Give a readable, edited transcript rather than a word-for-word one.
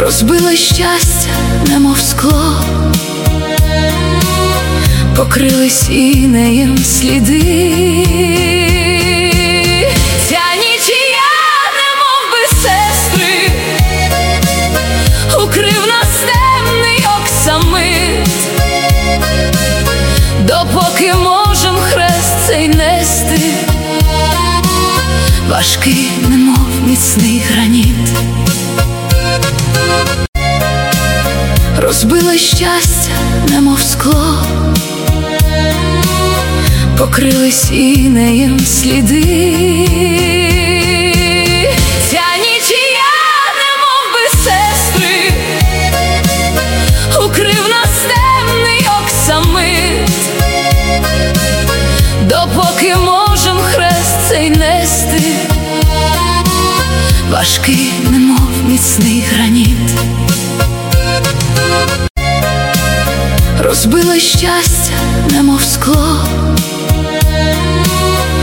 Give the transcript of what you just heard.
Розбили щастя, немов скло, покрились інеєм сліди. Ця нічия, немов би сестри, укрив нас темний оксамит. Допоки можем хрест цей нести, важкий, немов міцний граніт. Розбили щастя, немов скло, покрились інеєм сліди. Ця нічия, немов би сестри, укрив нас темний оксамит. Допоки можем хрест цей нести, важкий, немов міцний граніт. Розбили щастя, немов скло,